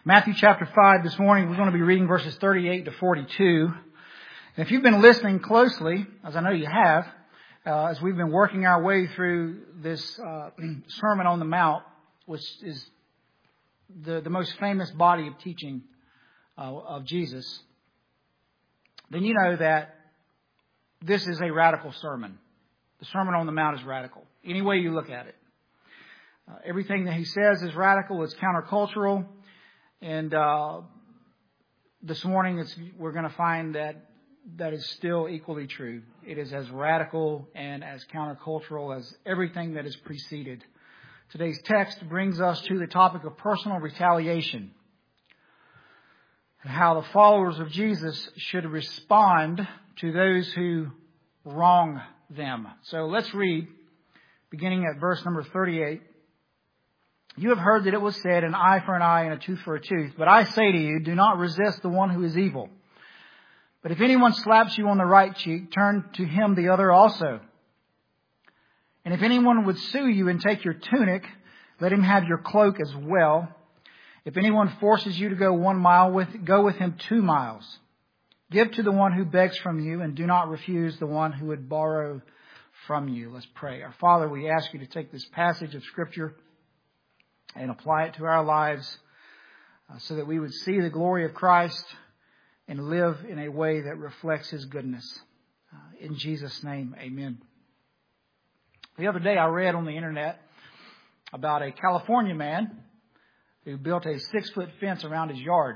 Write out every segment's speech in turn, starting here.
Matthew chapter 5 this morning, we're going to be reading verses 38 to 42. And if you've been listening closely, as I know you have, as we've been working our way through this Sermon on the Mount, which is the most famous body of teaching of Jesus, then you know that this is a radical sermon. The Sermon on the Mount is radical, any way you look at it. Everything that he says is radical, it's countercultural. And this morning we're going to find that is still equally true. It is as radical and as countercultural as everything that has preceded. Today's text brings us to the topic of personal retaliation and how the followers of Jesus should respond to those who wrong them. So let's read, beginning at verse number 38. You have heard that it was said, an eye for an eye and a tooth for a tooth. But I say to you, do not resist the one who is evil. But if anyone slaps you on the right cheek, turn to him the other also. And if anyone would sue you and take your tunic, let him have your cloak as well. If anyone forces you to go 1 mile, go with him 2 miles. Give to the one who begs from you, and do not refuse the one who would borrow from you. Let's pray. Our Father, we ask you to take this passage of Scripture and apply it to our lives so that we would see the glory of Christ and live in a way that reflects His goodness. In Jesus' name, amen. The other day I read on the internet about a California man who built a 6-foot fence around his yard.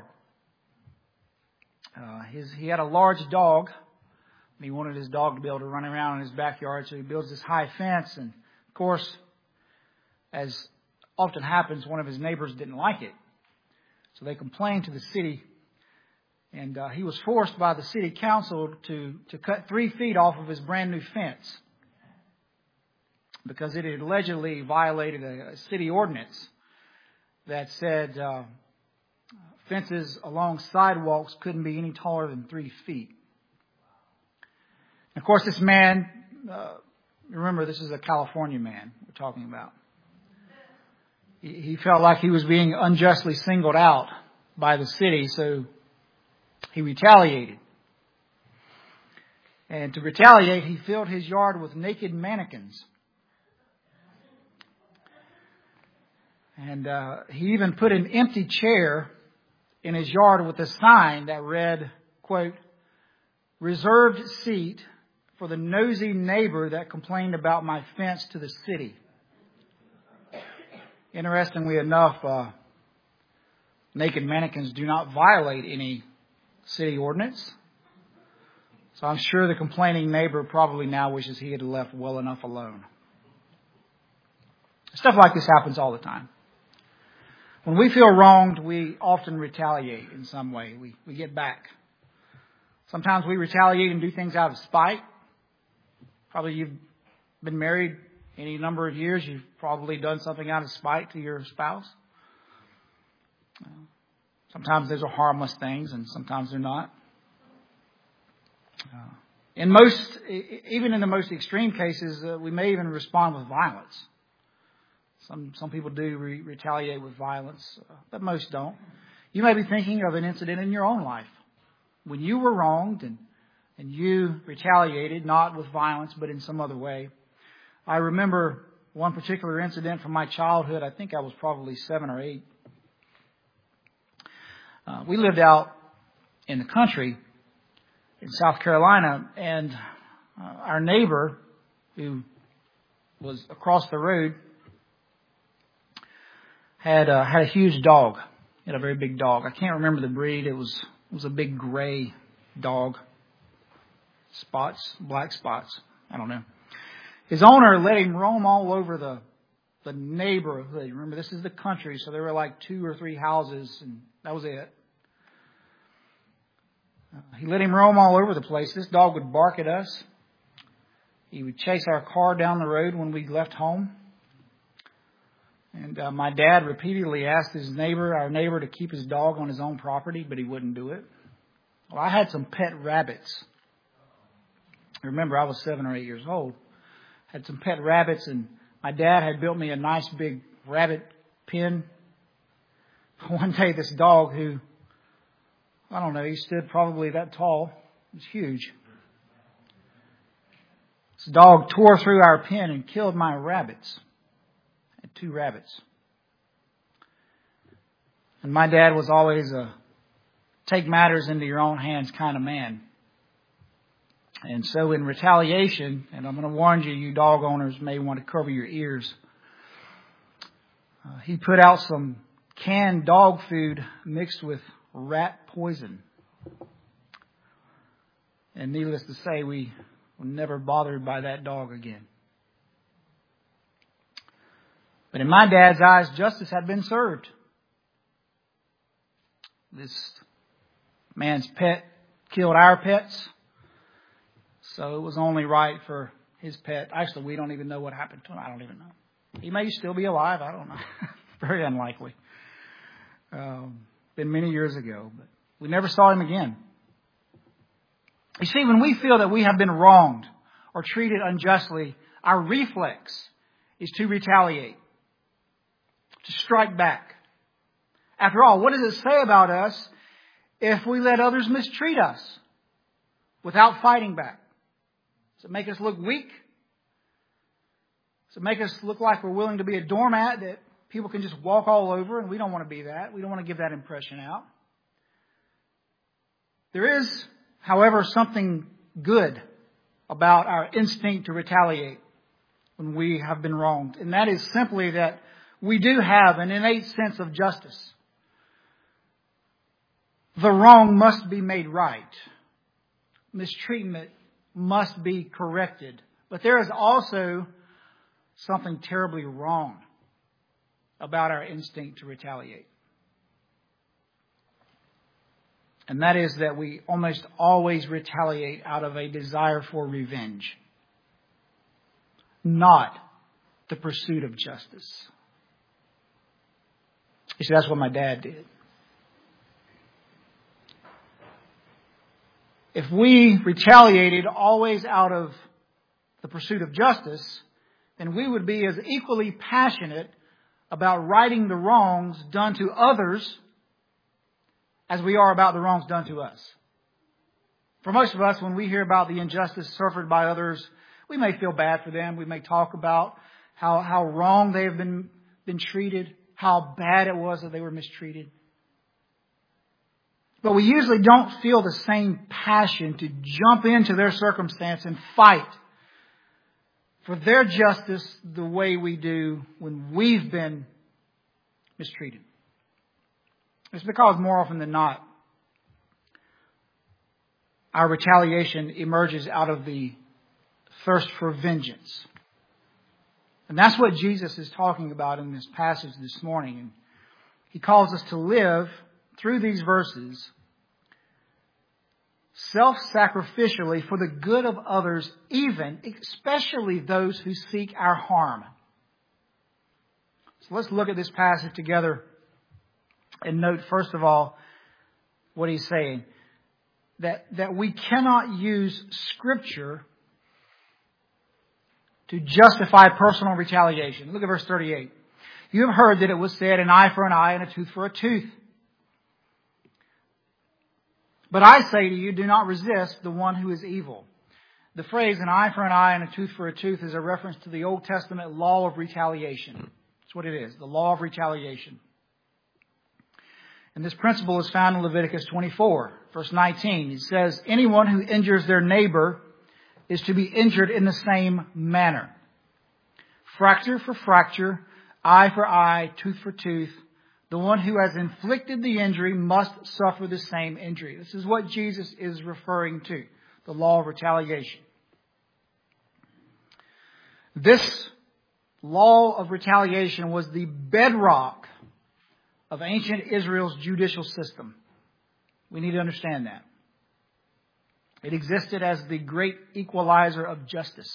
He had a large dog. He wanted his dog to be able to run around in his backyard, so he builds this high fence. And, of course, as often happens, one of his neighbors didn't like it. So they complained to the city, and he was forced by the city council to cut 3 feet off of his brand new fence because it had allegedly violated a city ordinance that said fences along sidewalks couldn't be any taller than 3 feet. And of course, this man, remember, this is a California man we're talking about. He felt like he was being unjustly singled out by the city, so he retaliated. And to retaliate, he filled his yard with naked mannequins. And he even put an empty chair in his yard with a sign that read, quote, "Reserved seat for the nosy neighbor that complained about my fence to the city." Interestingly enough, naked mannequins do not violate any city ordinance. So I'm sure the complaining neighbor probably now wishes he had left well enough alone. Stuff like this happens all the time. When we feel wronged, we often retaliate in some way. We get back. Sometimes we retaliate and do things out of spite. Probably you've been married any number of years, you've probably done something out of spite to your spouse. Sometimes those are harmless things, and sometimes they're not. Even in the most extreme cases, we may even respond with violence. Some people do retaliate with violence, but most don't. You may be thinking of an incident in your own life when you were wronged and you retaliated, not with violence, but in some other way. I remember one particular incident from my childhood. I think I was probably 7 or 8. We lived out in the country in South Carolina, and our neighbor, who was across the road, had a huge dog. He had a very big dog. I can't remember the breed. It was a big gray dog. Black spots. I don't know. His owner let him roam all over the neighborhood. Remember, this is the country, so there were like 2 or 3 houses, and that was it. He let him roam all over the place. This dog would bark at us. He would chase our car down the road when we left home. And my dad repeatedly asked our neighbor, to keep his dog on his own property, but he wouldn't do it. Well, I had some pet rabbits. Remember, I was 7 or 8 years old. Had some pet rabbits, and my dad had built me a nice big rabbit pen. one day this dog who, I don't know, he stood probably that tall. It was huge. This dog tore through our pen and killed my rabbits. I had 2 rabbits. And my dad was always a take matters into your own hands kind of man. And so in retaliation, and I'm going to warn you, you dog owners may want to cover your ears. He put out some canned dog food mixed with rat poison. And needless to say, we were never bothered by that dog again. But in my dad's eyes, justice had been served. This man's pet killed our pets. So it was only right for his pet. Actually, we don't even know what happened to him. I don't even know. He may still be alive. I don't know. Very unlikely. Been many years ago, but we never saw him again. You see, when we feel that we have been wronged or treated unjustly, our reflex is to retaliate, to strike back. After all, what does it say about us if we let others mistreat us without fighting back? Does it make us look weak? Does it make us look like we're willing to be a doormat that people can just walk all over? And we don't want to be that. We don't want to give that impression out. There is, however, something good about our instinct to retaliate when we have been wronged. And that is simply that we do have an innate sense of justice. The wrong must be made right. Mistreatment must be corrected. But there is also something terribly wrong about our instinct to retaliate. And that is that we almost always retaliate out of a desire for revenge, not the pursuit of justice. You see, that's what my dad did. If we retaliated always out of the pursuit of justice, then we would be as equally passionate about righting the wrongs done to others as we are about the wrongs done to us. For most of us, when we hear about the injustice suffered by others, we may feel bad for them. We may talk about how wrong they have been treated, how bad it was that they were mistreated. But we usually don't feel the same passion to jump into their circumstance and fight for their justice the way we do when we've been mistreated. It's because more often than not, our retaliation emerges out of the thirst for vengeance. And that's what Jesus is talking about in this passage this morning. And he calls us to live through these verses self-sacrificially for the good of others, especially those who seek our harm. So let's look at this passage together and note, first of all, what he's saying. That we cannot use Scripture to justify personal retaliation. Look at verse 38. You have heard that it was said, an eye for an eye and a tooth for a tooth. But I say to you, do not resist the one who is evil. The phrase, an eye for an eye and a tooth for a tooth, is a reference to the Old Testament law of retaliation. That's what it is, the law of retaliation. And this principle is found in Leviticus 24, verse 19. It says, anyone who injures their neighbor is to be injured in the same manner. Fracture for fracture, eye for eye, tooth for tooth. The one who has inflicted the injury must suffer the same injury. This is what Jesus is referring to, the law of retaliation. This law of retaliation was the bedrock of ancient Israel's judicial system. We need to understand that. It existed as the great equalizer of justice.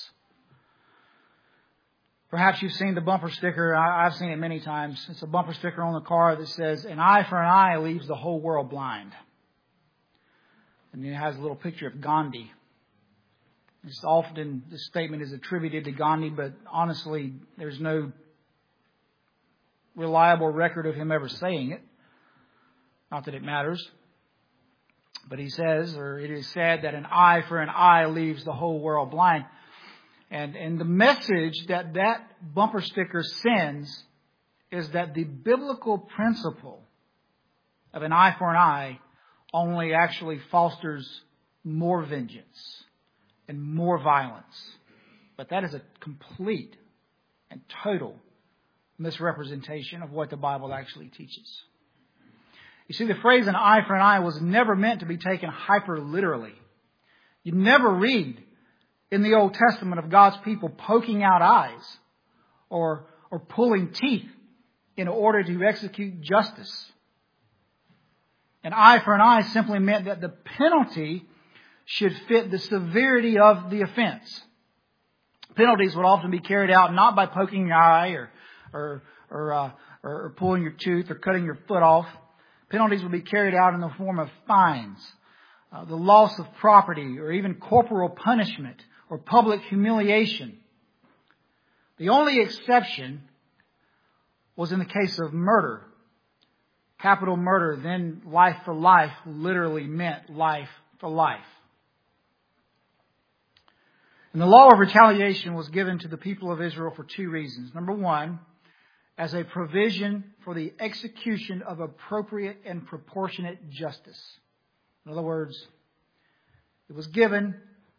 Perhaps you've seen the bumper sticker. I've seen it many times. It's a bumper sticker on the car that says, an eye for an eye leaves the whole world blind. And it has a little picture of Gandhi. It's often, this statement is attributed to Gandhi, but honestly, there's no reliable record of him ever saying it. Not that it matters. But he says, or it is said, that an eye for an eye leaves the whole world blind. And the message that bumper sticker sends is that the biblical principle of an eye for an eye only actually fosters more vengeance and more violence. But that is a complete and total misrepresentation of what the Bible actually teaches. You see, the phrase an eye for an eye was never meant to be taken hyper literally. You never read in the Old Testament of God's people poking out eyes or pulling teeth in order to execute justice. An eye for an eye simply meant that the penalty should fit the severity of the offense. Penalties would often be carried out not by poking your eye or pulling your tooth or cutting your foot off. Penalties would be carried out in the form of fines, the loss of property, or even corporal punishment or public humiliation. The only exception was in the case of murder. Capital murder, then life for life, literally meant life for life. And the law of retaliation was given to the people of Israel for two reasons. Number one, as a provision for the execution of appropriate and proportionate justice. In other words, it was given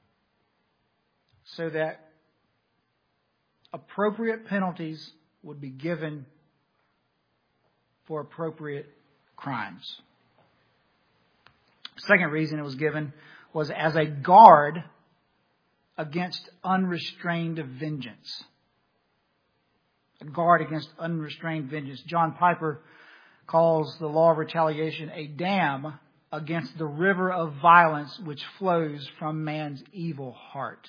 so that appropriate penalties would be given for appropriate crimes. Second reason it was given was as a guard against unrestrained vengeance. A guard against unrestrained vengeance. John Piper calls the law of retaliation a dam against the river of violence which flows from man's evil heart.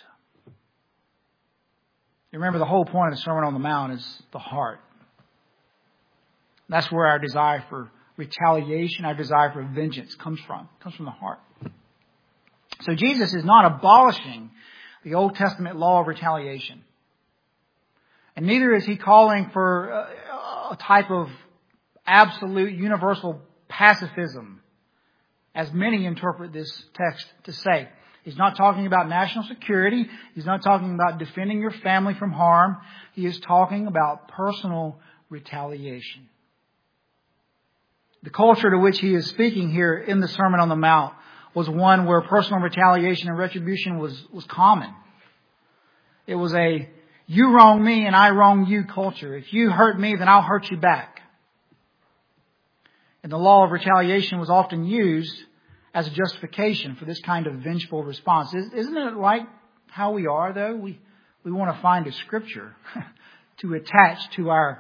You remember the whole point of the Sermon on the Mount is the heart. That's where our desire for retaliation, our desire for vengeance comes from. It comes from the heart. So Jesus is not abolishing the Old Testament law of retaliation. And neither is he calling for a type of absolute universal pacifism, as many interpret this text to say. He's not talking about national security. He's not talking about defending your family from harm. He is talking about personal retaliation. The culture to which he is speaking here in the Sermon on the Mount was one where personal retaliation and retribution was common. It was a you wrong me and I wrong you culture. If you hurt me, then I'll hurt you back. And the law of retaliation was often used as a justification for this kind of vengeful response. Isn't it like how we are, though? We want to find a scripture to attach to our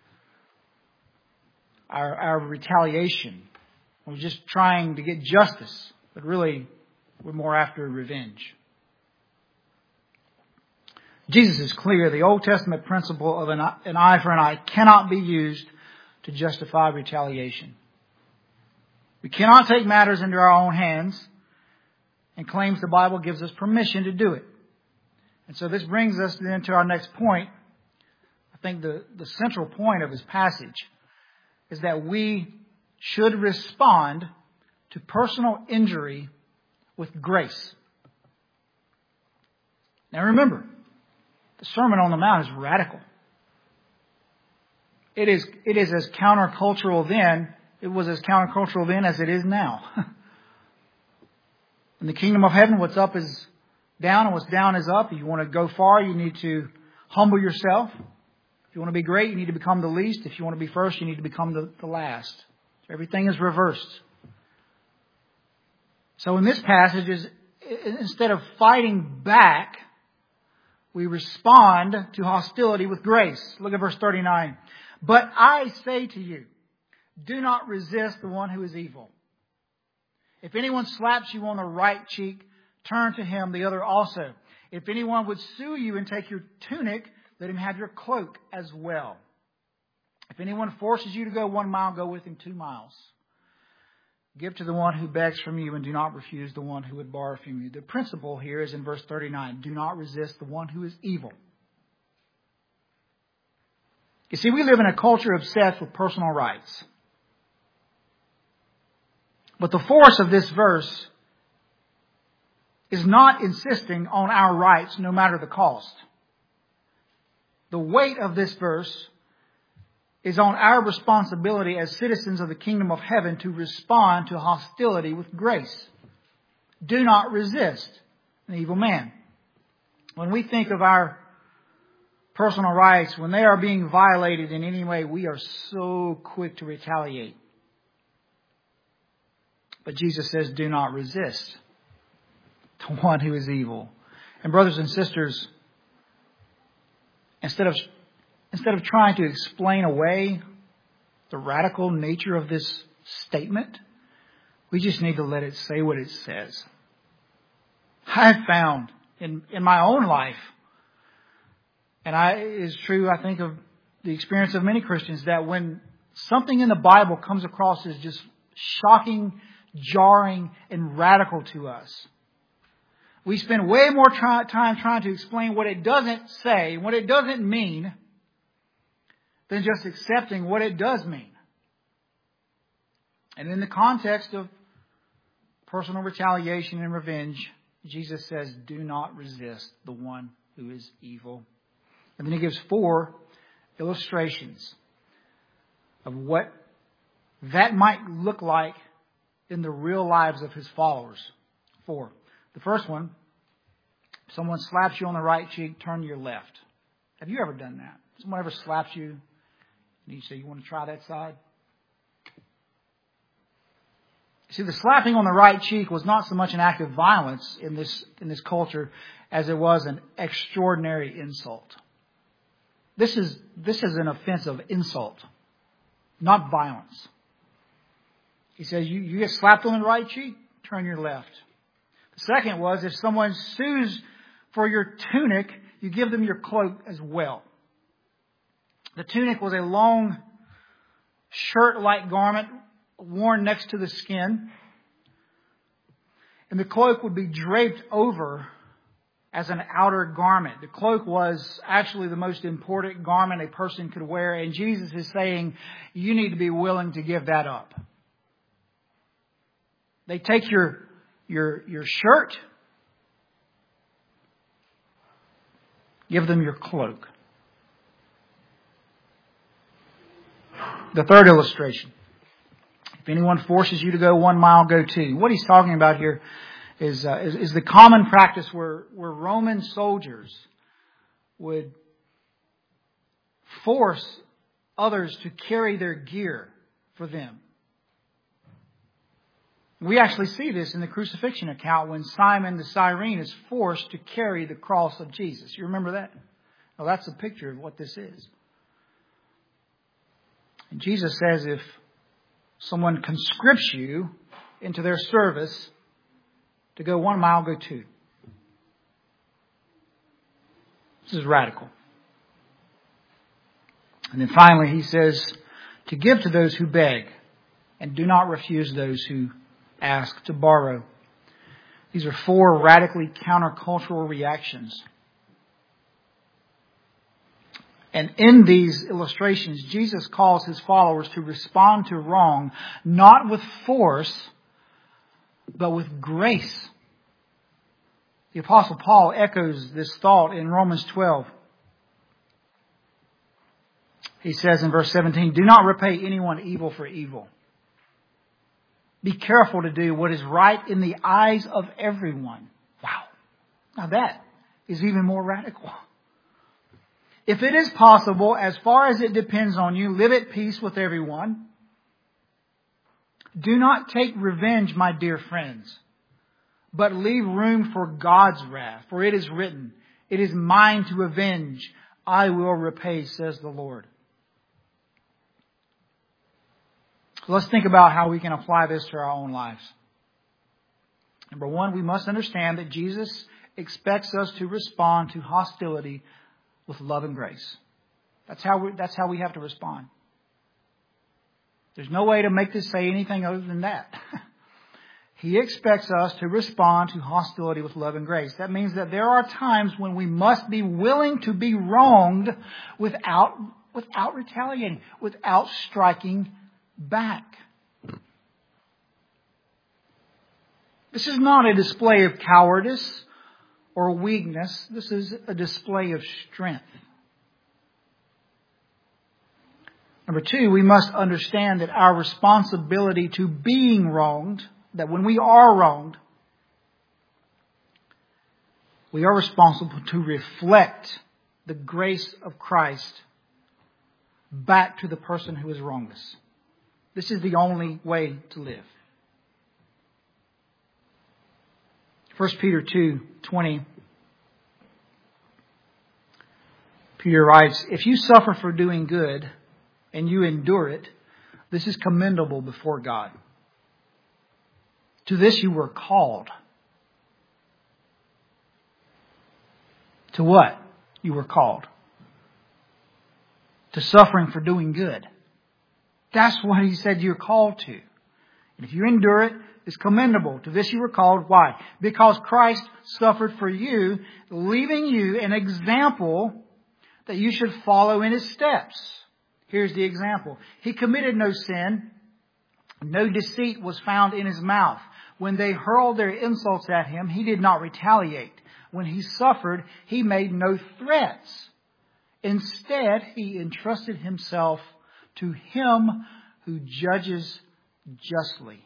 retaliation. We're just trying to get justice, but really we're more after revenge. Jesus is clear. The Old Testament principle of an eye for an eye cannot be used to justify retaliation. We cannot take matters into our own hands and claims the Bible gives us permission to do it. And so this brings us then to our next point. I think the central point of this passage is that we should respond to personal injury with grace. Now remember, the Sermon on the Mount is radical. It is as countercultural then. It was as countercultural then as it is now. In the kingdom of heaven, what's up is down and what's down is up. If you want to go far, you need to humble yourself. If you want to be great, you need to become the least. If you want to be first, you need to become the last. Everything is reversed. So in this passage, instead of fighting back, we respond to hostility with grace. Look at verse 39. But I say to you, do not resist the one who is evil. If anyone slaps you on the right cheek, turn to him the other also. If anyone would sue you and take your tunic, let him have your cloak as well. If anyone forces you to go 1 mile, go with him 2 miles. Give to the one who begs from you and do not refuse the one who would borrow from you. The principle here is in verse 39. Do not resist the one who is evil. You see, we live in a culture obsessed with personal rights. But the force of this verse is not insisting on our rights no matter the cost. The weight of this verse is on our responsibility as citizens of the kingdom of heaven to respond to hostility with grace. Do not resist an evil man. When we think of our personal rights, when they are being violated in any way, we are so quick to retaliate. But Jesus says, do not resist the one who is evil. And brothers and sisters, instead of trying to explain away the radical nature of this statement, we just need to let it say what it says. I've found in my own life, and it is true, I think, of the experience of many Christians, that when something in the Bible comes across as just shocking, jarring, and radical to us, we spend way more time trying to explain what it doesn't say, what it doesn't mean, than just accepting what it does mean. And in the context of personal retaliation and revenge, Jesus says, do not resist the one who is evil. And then he gives 4 illustrations of what that might look like in the real lives of his followers. 4. The first one, if someone slaps you on the right cheek, turn to your left. Have you ever done that? Someone ever slaps you and you say, you want to try that side? See, the slapping on the right cheek was not so much an act of violence in this culture as it was an extraordinary insult. This is an offense of insult, not violence. He says, you get slapped on the right cheek, turn your left. The second was, if someone sues for your tunic, you give them your cloak as well. The tunic was a long shirt-like garment worn next to the skin. And the cloak would be draped over as an outer garment. The cloak was actually the most important garment a person could wear. And Jesus is saying, you need to be willing to give that up. They take your shirt, give them your cloak. The third illustration. If anyone forces you to go 1 mile, go 2. What he's talking about here is the common practice where Roman soldiers would force others to carry their gear for them. We actually see this in the crucifixion account when Simon the Cyrene is forced to carry the cross of Jesus. You remember that? Well, that's a picture of what this is. And Jesus says if someone conscripts you into their service to go 1 mile, go 2. This is radical. And then finally he says to give to those who beg and do not refuse those who ask to borrow. These are 4 radically countercultural reactions. And in these illustrations, Jesus calls his followers to respond to wrong, not with force, but with grace. The Apostle Paul echoes this thought in Romans 12. He says in verse 17, do not repay anyone evil for evil. Be careful to do what is right in the eyes of everyone. Wow. Now that is even more radical. If it is possible, as far as it depends on you, live at peace with everyone. Do not take revenge, my dear friends, but leave room for God's wrath. For it is written, it is mine to avenge. I will repay, says the Lord. Let's think about how we can apply this to our own lives. Number 1, we must understand that Jesus expects us to respond to hostility with love and grace. That's how we have to respond. There's no way to make this say anything other than that. He expects us to respond to hostility with love and grace. That means that there are times when we must be willing to be wronged without retaliating, without striking back. This is not a display of cowardice or weakness. This is a display of strength. Number two, we must understand that our responsibility to being wronged, that when we are wronged, we are responsible to reflect the grace of Christ back to the person who has wronged us. This is the only way to live. 1 Peter 2:20. Peter writes, "If you suffer for doing good and you endure it, this is commendable before God. To this you were called." To what? You were called. To suffering for doing good. That's what he said you're called to. And if you endure it, it's commendable. To this you were called. Why? Because Christ suffered for you, leaving you an example that you should follow in His steps. Here's the example. He committed no sin. No deceit was found in His mouth. When they hurled their insults at Him, He did not retaliate. When He suffered, He made no threats. Instead, He entrusted Himself to Him who judges justly.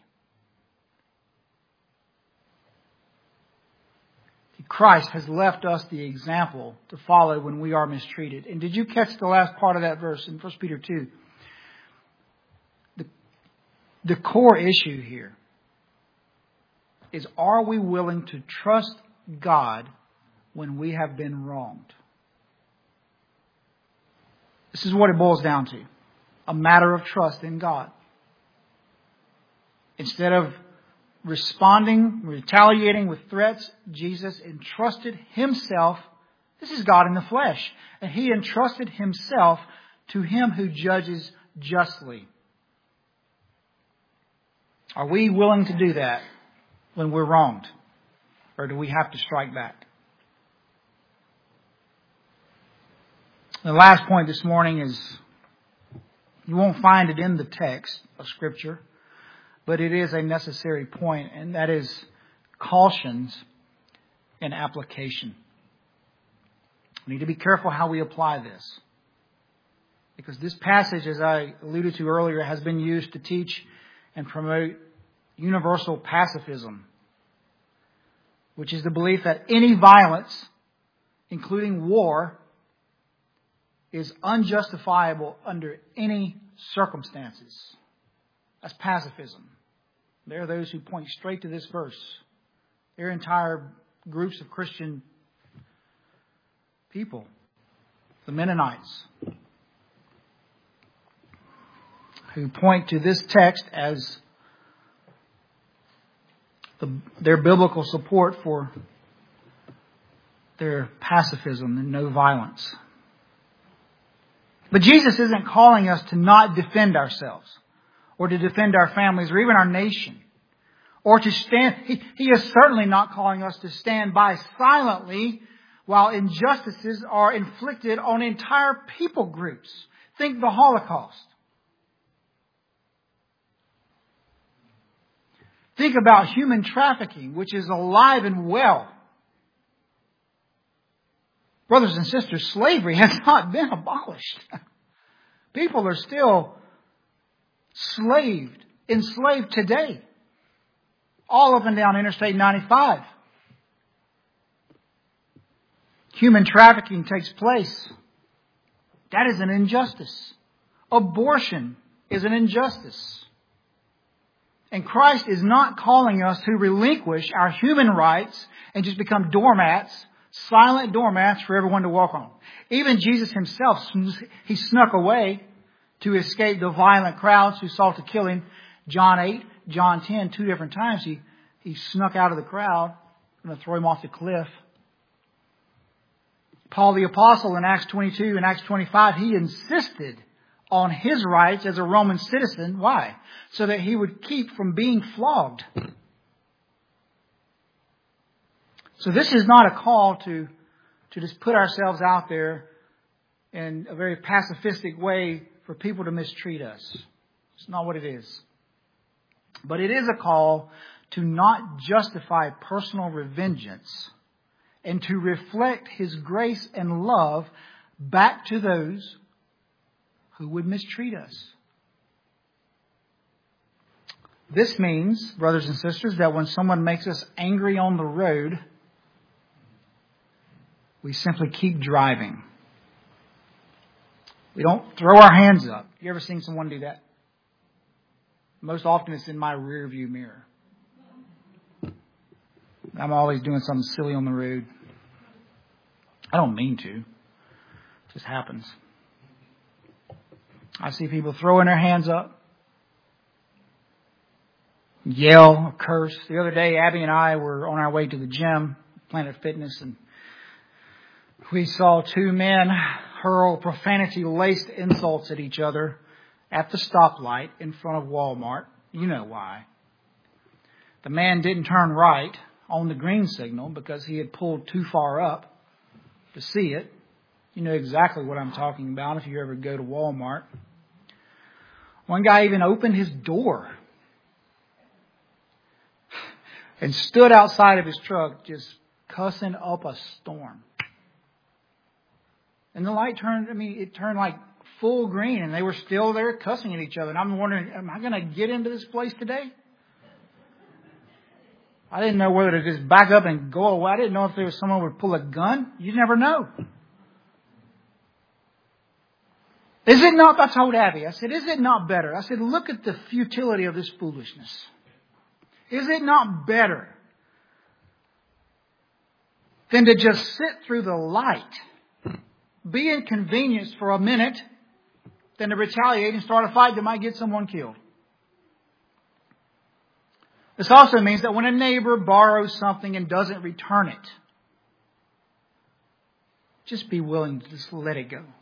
Christ has left us the example to follow when we are mistreated. And did you catch the last part of that verse in 1 Peter 2? The core issue here is, are we willing to trust God when we have been wronged? This is what it boils down to. A matter of trust in God. Instead of retaliating with threats, Jesus entrusted Himself. This is God in the flesh. And He entrusted Himself to Him who judges justly. Are we willing to do that when we're wronged? Or do we have to strike back? The last point this morning is, you won't find it in the text of Scripture, but it is a necessary point, and that is cautions and application. We need to be careful how we apply this, because this passage, as I alluded to earlier, has been used to teach and promote universal pacifism, which is the belief that any violence, including war, is unjustifiable under any circumstances. That's pacifism. There are those who point straight to this verse. There are entire groups of Christian people, the Mennonites, who point to this text as their biblical support for their pacifism and no violence. But Jesus isn't calling us to not defend ourselves, or to defend our families, or even our nation, or to stand. He is certainly not calling us to stand by silently while injustices are inflicted on entire people groups. Think the Holocaust. Think about human trafficking, which is alive and well. Brothers and sisters, slavery has not been abolished. People are still enslaved today, all up and down Interstate 95. Human trafficking takes place. That is an injustice. Abortion is an injustice. And Christ is not calling us to relinquish our human rights and just become doormats, silent doormats for everyone to walk on. Even Jesus Himself, He snuck away to escape the violent crowds who sought to kill Him. John 8, John 10, 2 different times he snuck out of the crowd. I'm going to throw Him off the cliff. Paul the Apostle in Acts 22 and Acts 25, he insisted on his rights as a Roman citizen. Why? So that he would keep from being flogged. So this is not a call to just put ourselves out there in a very pacifistic way for people to mistreat us. It's not what it is. But it is a call to not justify personal revengeance and to reflect His grace and love back to those who would mistreat us. This means, brothers and sisters, that when someone makes us angry on the road, we simply keep driving. We don't throw our hands up. You ever seen someone do that? Most often it's in my rear view mirror. I'm always doing something silly on the road. I don't mean to. It just happens. I see people throwing their hands up, yell, curse. The other day, Abby and I were on our way to the gym, Planet Fitness, and we saw two men hurl profanity-laced insults at each other at the stoplight in front of Walmart. You know why. The man didn't turn right on the green signal because he had pulled too far up to see it. You know exactly what I'm talking about if you ever go to Walmart. One guy even opened his door and stood outside of his truck just cussing up a storm. And the light turned, it turned like full green and they were still there cussing at each other. And I'm wondering, am I going to get into this place today? I didn't know whether to just back up and go away. I didn't know if there was someone who would pull a gun. You never know. Is it not, I told Abby, I said, is it not better? I said, look at the futility of this foolishness. Is it not better than to just sit through the light, be inconvenienced for a minute, than to retaliate and start a fight that might get someone killed? This also means that when a neighbor borrows something and doesn't return it, just be willing to just let it go.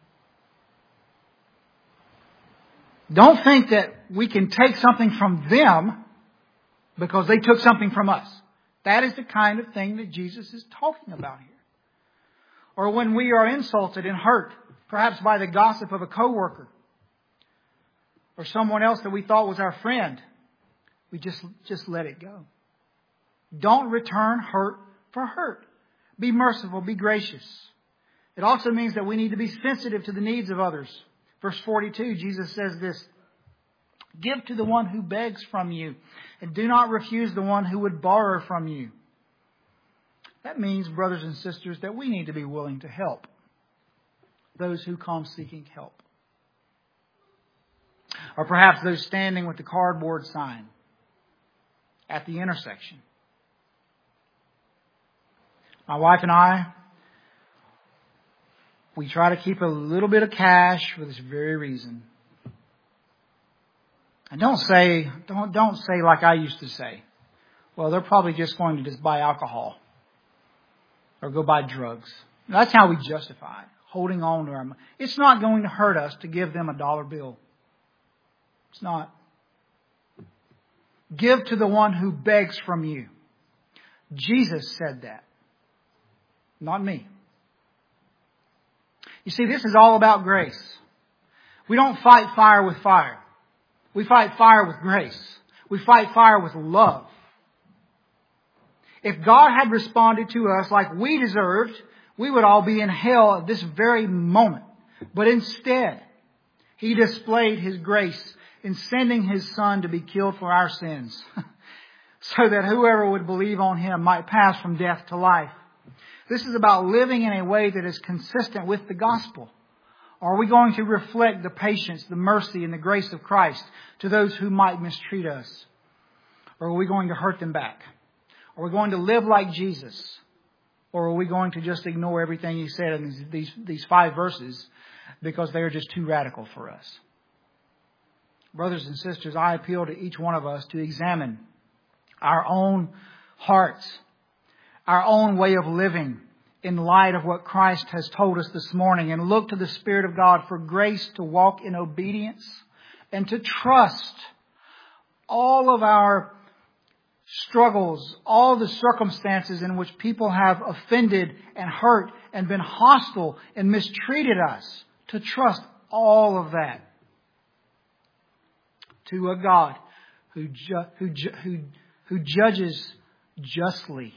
Don't think that we can take something from them because they took something from us. That is the kind of thing that Jesus is talking about here. Or when we are insulted and hurt, perhaps by the gossip of a coworker or someone else that we thought was our friend, we just let it go. Don't return hurt for hurt. Be merciful, be gracious. It also means that we need to be sensitive to the needs of others. Verse 42, Jesus says this, give to the one who begs from you, and do not refuse the one who would borrow from you. That means, brothers and sisters, that we need to be willing to help those who come seeking help. Or perhaps those standing with the cardboard sign at the intersection. My wife and I, we try to keep a little bit of cash for this very reason. And don't say like I used to say, well, they're probably just going to just buy alcohol or go buy drugs. That's how we justify it, holding on to our money. It's not going to hurt us to give them a dollar bill. It's not. Give to the one who begs from you. Jesus said that, not me. You see, this is all about grace. We don't fight fire with fire. We fight fire with grace. We fight fire with love. If God had responded to us like we deserved, we would all be in hell at this very moment. But instead, He displayed His grace in sending His Son to be killed for our sins, so that whoever would believe on Him might pass from death to life. This is about living in a way that is consistent with the gospel. Are we going to reflect the patience, the mercy, and the grace of Christ to those who might mistreat us? Or are we going to hurt them back? Are we going to live like Jesus? Or are we going to just ignore everything He said in these 5 verses because they are just too radical for us? Brothers and sisters, I appeal to each one of us to examine our own hearts, our own way of living in light of what Christ has told us this morning, and look to the Spirit of God for grace to walk in obedience and to trust all of our struggles, all the circumstances in which people have offended and hurt and been hostile and mistreated us, to trust all of that to a God who who judges justly.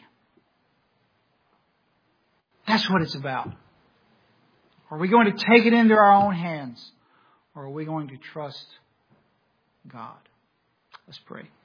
That's what it's about. Are we going to take it into our own hands, or are we going to trust God? Let's pray.